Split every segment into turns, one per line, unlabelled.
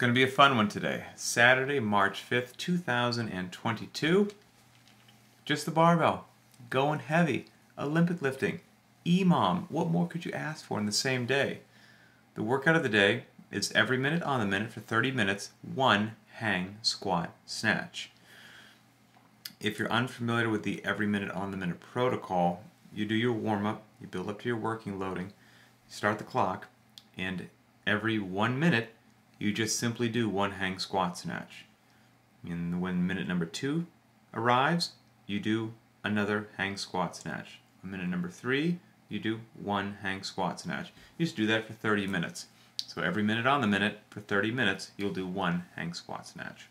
going to be a fun one today. Saturday, March 5th, 2022. Just the barbell. Going heavy. Olympic lifting. EMOM. What more could you ask for in the same day? The workout of the day is every minute on the minute for 30 minutes, one hang, squat, snatch. If you're unfamiliar with the every minute on the minute protocol, you do your warm-up, you build up to your working loading, you start the clock, and every 1 minute, you just simply do one hang squat snatch. And when minute number 2 arrives, you do another hang squat snatch. On minute number 3, you do one hang squat snatch. You just do that for 30 minutes. So every minute on the minute, for 30 minutes, you'll do one hang squat snatch.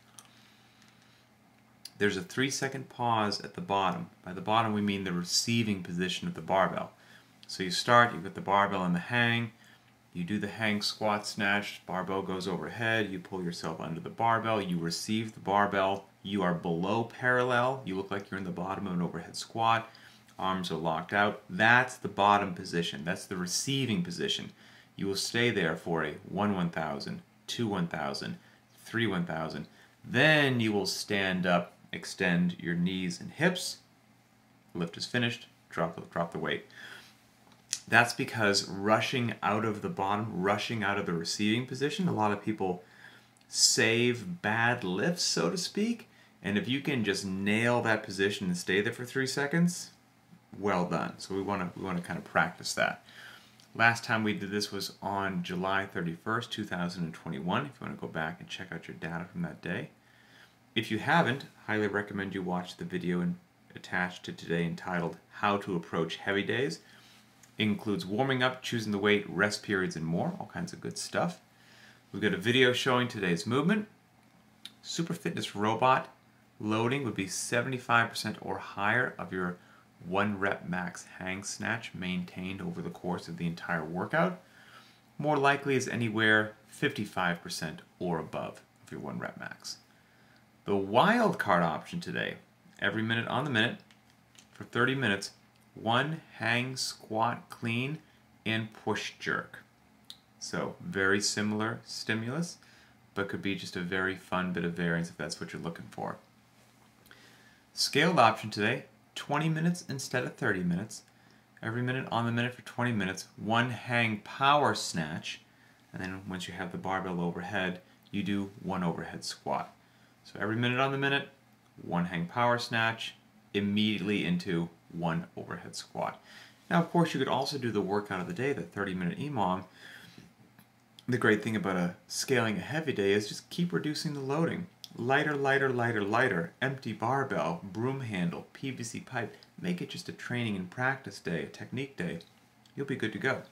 There's a 3-second pause at the bottom. By the bottom, we mean the receiving position of the barbell. So you start, you've got the barbell in the hang, you do the hang squat snatch, barbell goes overhead, you pull yourself under the barbell, you receive the barbell, you are below parallel, you look like you're in the bottom of an overhead squat, arms are locked out. That's the bottom position, that's the receiving position. You will stay there for a 1 1000, 2 1000, 3 1000. Then you will stand up, extend your knees and hips, lift is finished, drop the weight. That's because rushing out of the bottom, rushing out of the receiving position, a lot of people save bad lifts, so to speak. And if you can just nail that position and stay there for 3 seconds, well done. So we want to kind of practice that. Last time we did this was on July 31st, 2021. If you want to go back and check out your data from that day. If you haven't, highly recommend you watch the video attached to today entitled How to Approach Heavy Days. It includes warming up, choosing the weight, rest periods, and more. All kinds of good stuff. We've got a video showing today's movement. Super Fitness Robot loading would be 75% or higher of your 1 rep max hang snatch maintained over the course of the entire workout. More likely is anywhere 55% or above of your 1 rep max. The wild card option today, every minute on the minute for 30 minutes, 1 hang squat clean and push jerk. So very similar stimulus, but could be just a very fun bit of variance if that's what you're looking for. Scaled option today, 20 minutes instead of 30 minutes. Every minute on the minute for 20 minutes, 1 hang power snatch, and then once you have the barbell overhead, you do 1 overhead squat. So every minute on the minute, 1 hang power snatch, immediately into 1 overhead squat. Now, of course, you could also do the workout of the day, the 30-minute EMOM. The great thing about scaling a heavy day is just keep reducing the loading. Lighter, lighter, lighter, lighter. Empty barbell, broom handle, PVC pipe. Make it just a training and practice day, a technique day. You'll be good to go.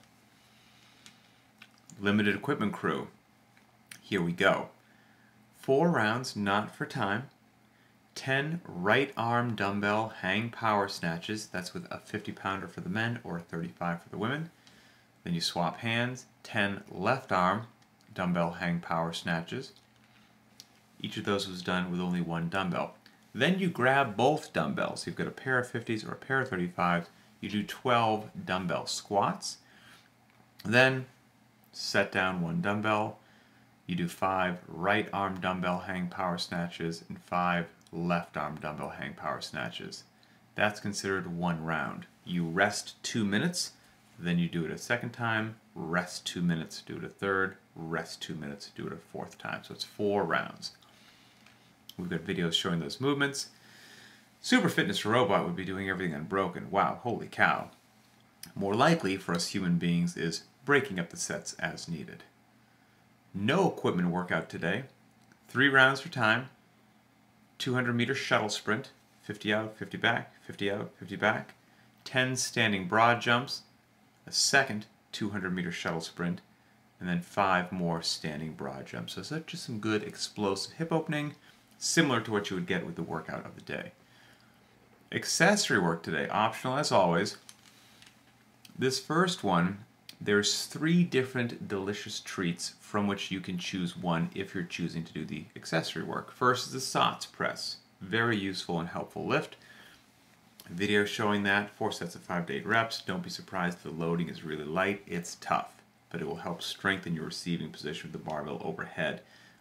Limited equipment crew. Here we go. 4 rounds, not for time. 10 right arm dumbbell hang power snatches. That's with a 50-pounder for the men or a 35 for the women. Then you swap hands. 10 left arm dumbbell hang power snatches. Each of those was done with only 1 dumbbell. Then you grab both dumbbells. You've got a pair of 50s or a pair of 35s. You do 12 dumbbell squats. Then set down 1 dumbbell. You do 5 right arm dumbbell hang power snatches and 5 left arm dumbbell hang power snatches. That's considered 1 round. You rest 2 minutes, then you do it a second time, rest 2 minutes, do it a third, rest 2 minutes, do it a 4th time. So it's 4 rounds. We've got videos showing those movements. Super Fitness Robot would be doing everything unbroken. Wow, holy cow. More likely for us human beings is breaking up the sets as needed. No equipment workout today. 3 rounds for time. 200-meter shuttle sprint. 50 out, 50 back, 50 out, 50 back. 10 standing broad jumps. A second 200-meter shuttle sprint. And then 5 more standing broad jumps. So that's just some good explosive hip opening, similar to what you would get with the workout of the day. Accessory work today, optional as always. This first one, there's 3 different delicious treats from which you can choose one if you're choosing to do the accessory work. First is the SOTS press. Very useful and helpful lift. Video showing that, 4 sets of 5 to 8 reps. Don't be surprised if the loading is really light. It's tough, but it will help strengthen your receiving position with the barbell overhead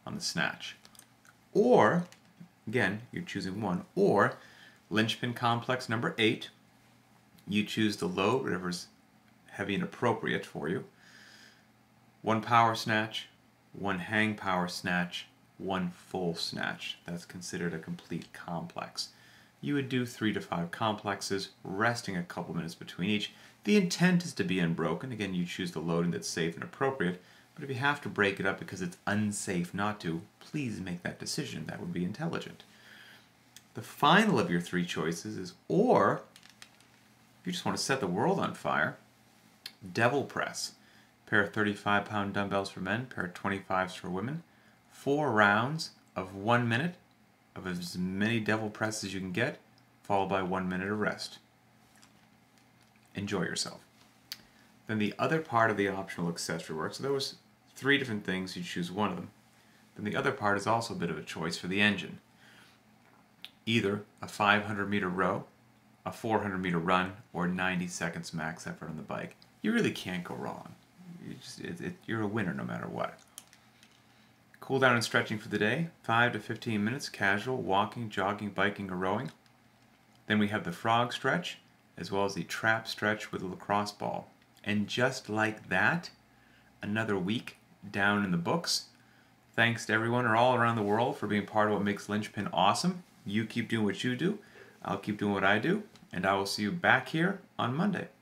on the snatch. Or, again, you're choosing one, or linchpin complex number 8, you choose the load, whatever's heavy and appropriate for you. 1 power snatch, 1 hang power snatch, 1 full snatch. That's considered a complete complex. You would do 3 to 5 complexes, resting a couple minutes between each. The intent is to be unbroken. Again, you choose the loading that's safe and appropriate, but if you have to break it up because it's unsafe not to, please make that decision. That would be intelligent. The final of your 3 choices is, or if you just want to set the world on fire, devil press. Pair of 35-pound dumbbells for men, pair of 25s for women. 4 rounds of 1 minute of as many devil presses as you can get, followed by 1 minute of rest. Enjoy yourself. Then the other part of the optional accessory work, so there was 3 different things, you choose one of them. Then the other part is also a bit of a choice for the engine. Either a 500-meter row, a 400-meter run, or 90 seconds max effort on the bike. You really can't go wrong. You're a winner no matter what. Cool down and stretching for the day, 5 to 15 minutes, casual, walking, jogging, biking, or rowing. Then we have the frog stretch, as well as the trap stretch with a lacrosse ball. And just like that, another week down in the books. Thanks to everyone all around the world for being part of what makes Linchpin awesome. You keep doing what you do, I'll keep doing what I do, and I will see you back here on Monday.